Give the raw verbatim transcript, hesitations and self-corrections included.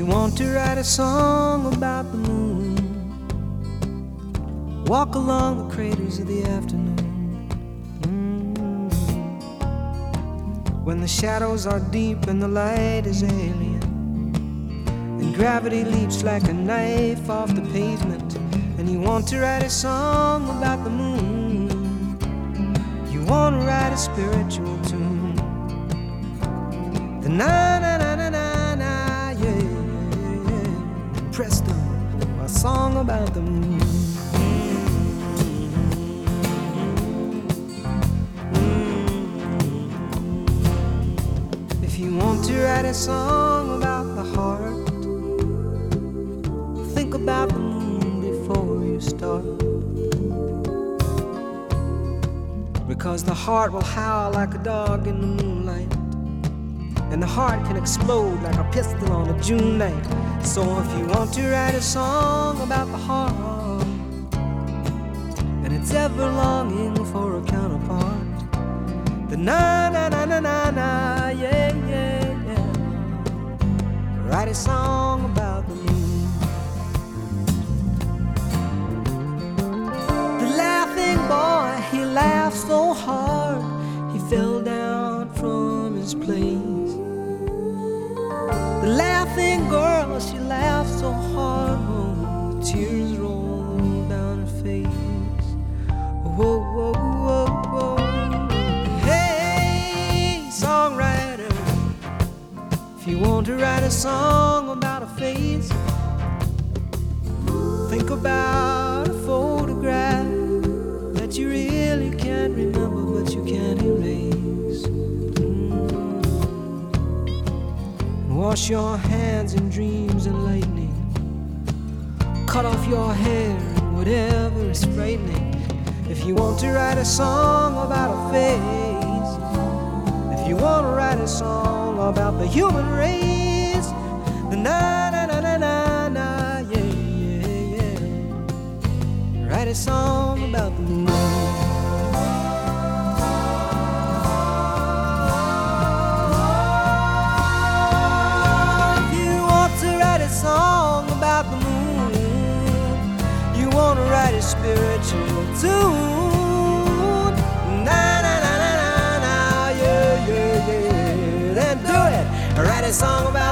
you want to write a song about the moon, walk along the craters of the afternoon. Mm. When the shadows are deep and the light is alien, and gravity leaps like a knife off the pavement, and you want to write a song about the moon, you want to write a spiritual tune. The na na na na na na, yeah, yeah, yeah. Presto, a song about the moon. If you want to write a song about the heart, think about the moon before you start. Because the heart will howl like a dog in the moonlight, and the heart can explode like a pistol on a June night. So if you want to write a song about the heart, and it's ever longing for a counterpart, the na na na na na na, yeah, yeah, yeah. Write a song about the moon. The laughing boy, he laughed so hard, he fell down from his place. The laughing girl, she laughed so hard, oh, tears rolled down her face. Whoa, whoa, whoa, whoa. Hey, songwriter, if you want to write a song about a face, think about a photograph that you really can't remember but you can't erase. Wash your hands in dreams and lightning. Cut off your hair, whatever is frightening. If you want to write a song about a face, if you want to write a song about the human race, the na na na na na na, yeah, yeah, yeah. Write a song about the moon. Song about the moon, you want to write a spiritual tune. Na na na na na na, yeah, yeah, yeah. Then do it. Write a song about